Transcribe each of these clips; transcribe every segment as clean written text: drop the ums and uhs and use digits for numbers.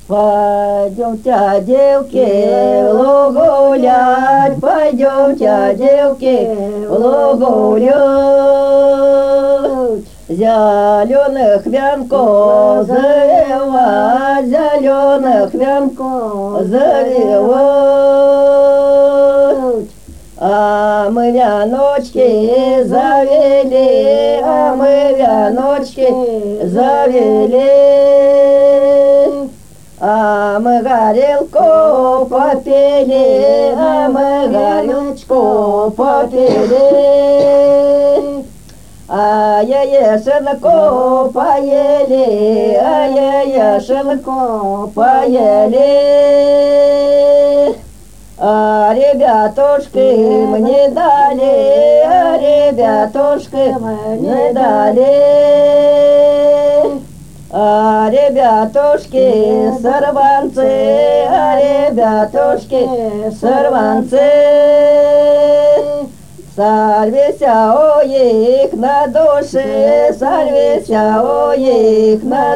Пойдемте, девки, в луг гулять, пойдемте, девки, в луг гулять. Зеленых венков завивать, зеленых венков завивать. А мы вяночки завели, а мы вяночки завели. А мы горелку попили, а мы горелочку попили. А яешенку поели, а яешенку поели. А ребятушки мне дали, а ребятушки мне дали. А ребятушки сорванцы, а ребятушки сорванцы. Сорвися у их на душе, сорвися у их на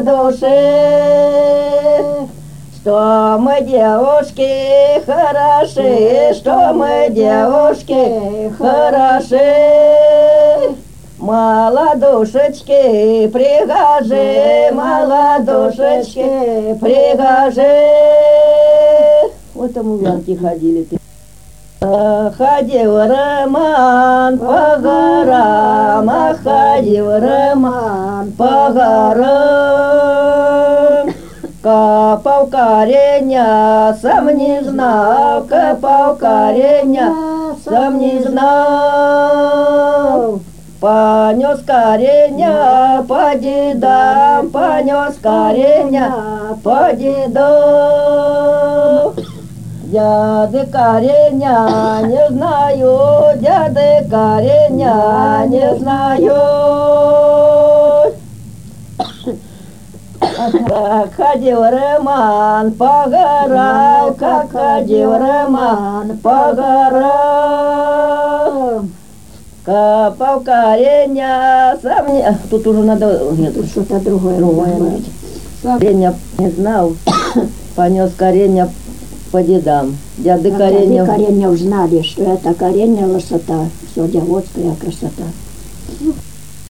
душе. Что мы девушки хороши, что мы девушки хороши. Молодушечки, пригожи, молодушечки, пригожи. Вот там увянки ходили. Ходил Роман по горам, ходил Роман по горам. Копал кореня, сам не знал, копал кореня, сам не знал. Понес кореня по дедам, понес кореня по дедам. Дяды кореня не знаю, дяды кореня не знаю. Как ходил Роман по горам, как ходил Роман по горам. Копал кореня, сам не... Тут уже надо... Нет, тут что-то другое. Кореня не знал, понес кореня по дедам. Дяды кореня... Дяды кореня узнали, что это кореня красота, все девотская красота.